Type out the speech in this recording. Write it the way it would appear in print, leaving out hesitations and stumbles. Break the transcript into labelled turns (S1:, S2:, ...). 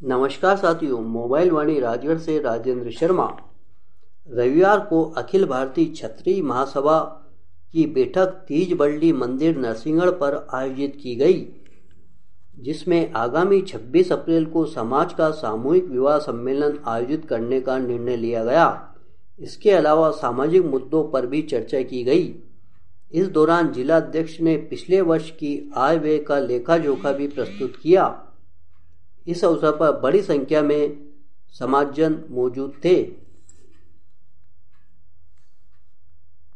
S1: नमस्कार साथियों, मोबाइल वाणी राजगढ़ से राजेंद्र शर्मा। रविवार को अखिल भारतीय क्षत्रिय महासभा की बैठक तीज बल्डी मंदिर नरसिंहगढ़ पर आयोजित की गई, जिसमें आगामी 26 अप्रैल को समाज का सामूहिक विवाह सम्मेलन आयोजित करने का निर्णय लिया गया। इसके अलावा सामाजिक मुद्दों पर भी चर्चा की गई। इस दौरान जिलाध्यक्ष ने पिछले वर्ष की आय व्यय का लेखा जोखा भी प्रस्तुत किया। इस अवसर पर बड़ी संख्या में समाजजन मौजूद थे।